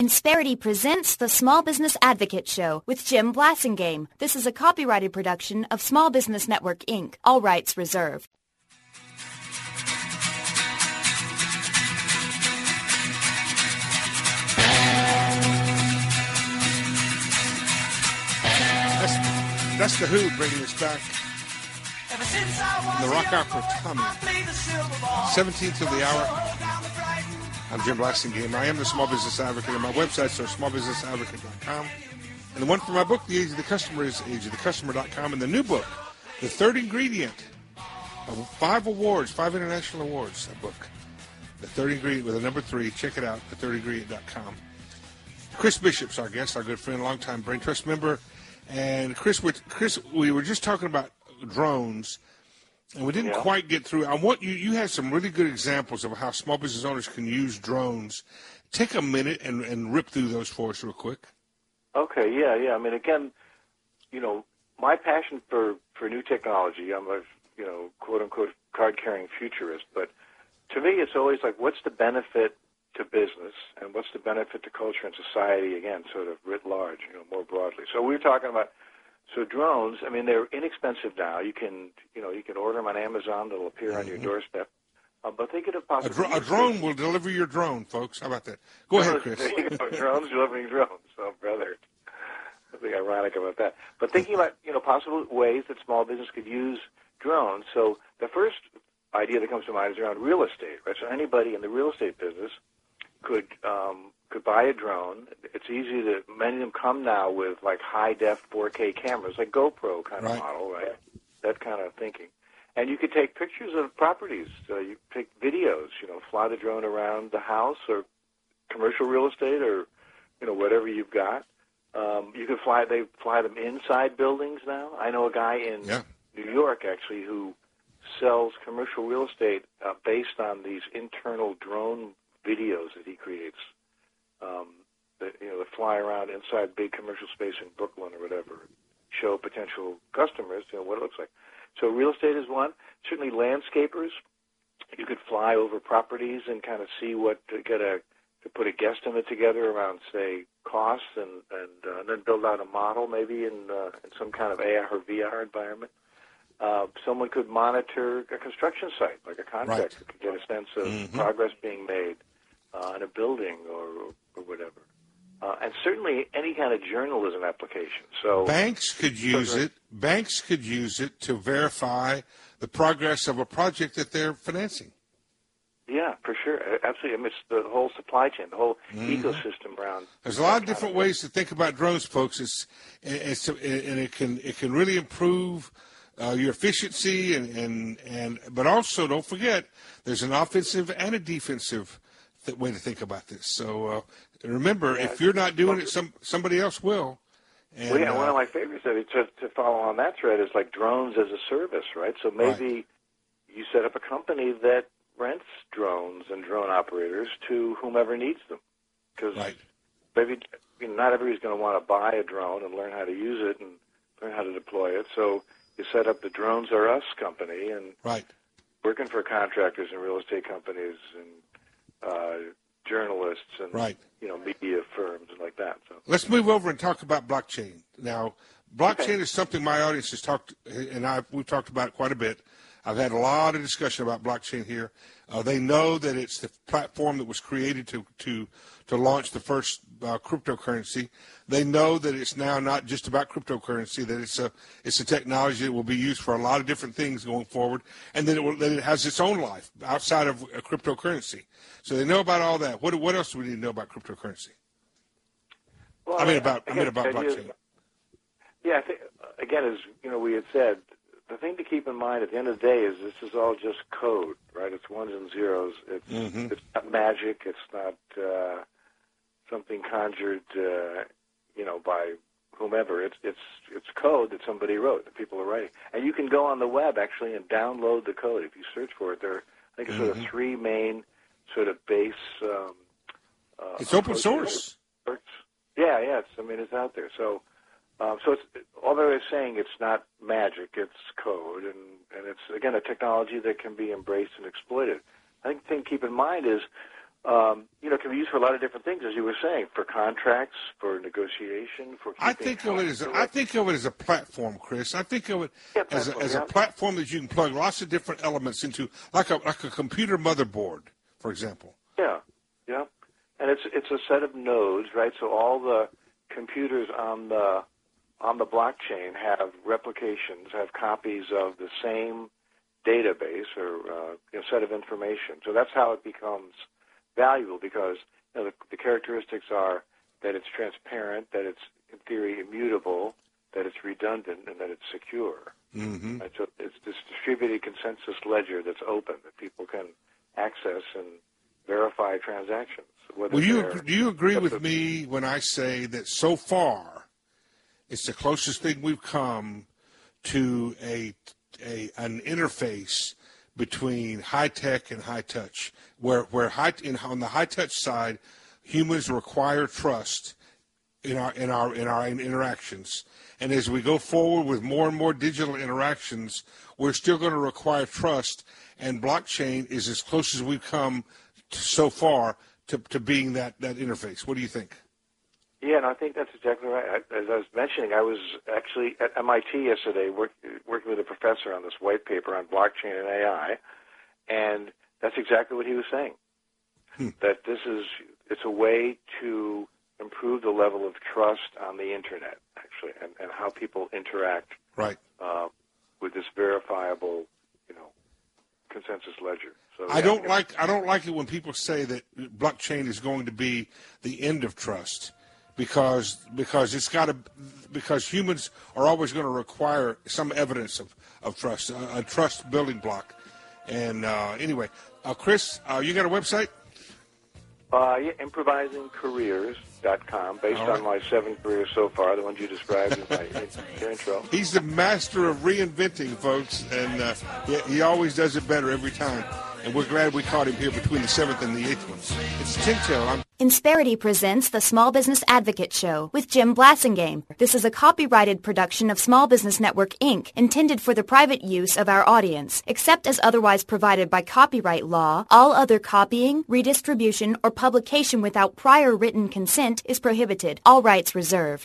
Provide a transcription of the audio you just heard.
Insperity presents the Small Business Advocate Show with Jim Blasingame. This is a copyrighted production of Small Business Network, Inc., all rights reserved. That's the Who bringing us back. The rock opera Tommy. 17th of the hour. I'm Jim Blasingame. I am the Small Business Advocate, and my websites are smallbusinessadvocate.com. And the one for my book, The Age of the Customer, is ageofthecustomer.com. And the new book, The Third Ingredient, 5 awards, 5 international awards, that book. The Third Ingredient with a number 3. Check it out, thethirdingredient.com. Chris Bishop's our guest, our good friend, longtime Brain Trust member. And Chris, we were just talking about drones, and we didn't quite get through. I want you had some really good examples of how small business owners can use drones. Take a minute and rip through those for us real quick. Okay, yeah. I mean, again, my passion for new technology, I'm a, quote-unquote card-carrying futurist, but to me it's always like, what's the benefit to business and what's the benefit to culture and society, again, sort of writ large, more broadly. So we were talking about, drones, I mean, they're inexpensive now. You can order them on Amazon. They'll appear on your doorstep. But they could have possibly... A drone will deliver your drone, folks. How about that? Go ahead, Chris. There you go. Drones delivering drones. Oh, brother. Something ironic about that. But thinking about, possible ways that small business could use drones. So the first idea that comes to mind is around real estate, right? So anybody in the real estate business could buy a drone. It's easy to, many of them come now with like high-def 4K cameras, like GoPro kind of model, right? That kind of thinking. And you could take pictures of properties. You take videos, fly the drone around the house or commercial real estate or, whatever you've got. You could they fly them inside buildings now. I know a guy in New York, actually, who sells commercial real estate based on these internal drone videos that he creates. That fly around inside big commercial space in Brooklyn or whatever, show potential customers what it looks like. So real estate is one. Certainly landscapers, you could fly over properties and kind of see what to put a guesstimate together around, say, costs, and then build out a model maybe in some kind of AR or VR environment. Someone could monitor a construction site, like a contractor could get a sense of progress being made in a building or whatever. And certainly any kind of journalism application. So banks could use it. Banks could use it to verify the progress of a project that they're financing. Yeah, for sure. Absolutely. I mean, it's the whole supply chain, the whole ecosystem around. There's a lot of different ways to think about drones, folks. And it can really improve your efficiency but also don't forget there's an offensive and a defensive way to think about this. So remember, if you're not doing it, somebody else will. And, one of my favorites to follow on that thread is like drones as a service, right? So maybe you set up a company that rents drones and drone operators to whomever needs them, because maybe not everybody's going to want to buy a drone and learn how to use it and learn how to deploy it. So you set up the Drones Are Us company and working for contractors and real estate companies and journalists and media firms and like that. So let's move over and talk about blockchain. Now, blockchain is something my audience has talked, and we've talked about it quite a bit. I've had a lot of discussion about blockchain here. They know that it's the platform that was created to launch the first cryptocurrency. They know that it's now not just about cryptocurrency, that it's a technology that will be used for a lot of different things going forward, and that it has its own life outside of a cryptocurrency. So they know about all that. What else do we need to know about cryptocurrency? Well, I mean about blockchain. Yeah, I think, again, as we had said, the thing to keep in mind at the end of the day is this is all just code, right? It's ones and zeros. It's not magic. It's not something conjured, by whomever. It's code that somebody wrote, that people are writing. And you can go on the web, actually, and download the code. If you search for it, there are, I think, sort of 3 main sort of base... it's open source. Yeah, it's out there. So it's, although they're saying it's not magic, it's code, and it's, again, a technology that can be embraced and exploited. I think the thing to keep in mind is can be used for a lot of different things, as you were saying, for contracts, for negotiation, for keeping I think of it as a platform, Chris. I think of it as a platform that you can plug lots of different elements into, like a computer motherboard, for example. Yeah, and it's a set of nodes, right? So all the computers on the blockchain have replications, have copies of the same database or set of information. So that's how it becomes valuable, because the characteristics are that it's transparent, that it's in theory immutable, that it's redundant, and that it's secure. Mm-hmm. Right? So it's this distributed consensus ledger that's open that people can access and verify transactions. Do you agree with me when I say that so far it's the closest thing we've come to an interface between high tech and high touch, where on the high touch side, humans require trust in our interactions, and as we go forward with more and more digital interactions, we're still going to require trust. And blockchain is as close as we've come so far to being that interface. What do you think? Yeah, and I think that's exactly right. As I was mentioning, I was actually at MIT yesterday working with a professor on this white paper on blockchain and AI, and that's exactly what he was saying, that it's a way to improve the level of trust on the Internet, actually, and how people interact right. With this verifiable, consensus ledger. So, I don't like it when people say that blockchain is going to be the end of trust. Because humans are always going to require some evidence of trust, a trust building block. And anyway, Chris, you got a website? improvisingcareers.com, based on my 7 careers so far, the ones you described in your intro. He's the master of reinventing, folks, and he always does it better every time. And we're glad we caught him here between the 7th and the 8th ones. It's Tintel. Insperity presents the Small Business Advocate Show with Jim Blassingame. This is a copyrighted production of Small Business Network, Inc., intended for the private use of our audience. Except as otherwise provided by copyright law, all other copying, redistribution, or publication without prior written consent is prohibited. All rights reserved.